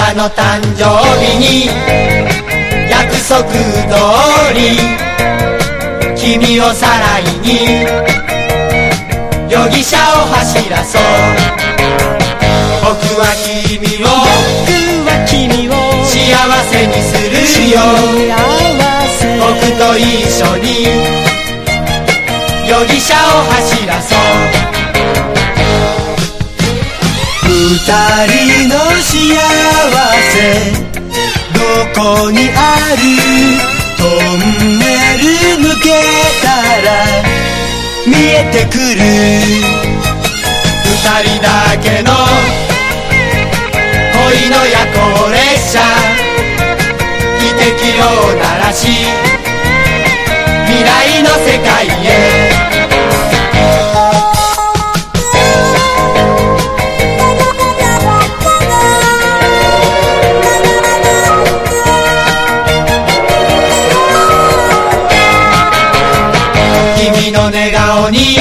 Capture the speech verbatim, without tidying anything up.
日の誕生日に約束通り君をさらいに容疑者を走らそう。僕は君を僕は君を幸せにするよ。僕と一緒に容疑者を走らそう。 二人の幸せどこにある？トンネル抜けたら見えてくる。 二人だけの恋の夜行列車汽笛を鳴らし未来の世界へ。君の寝顔に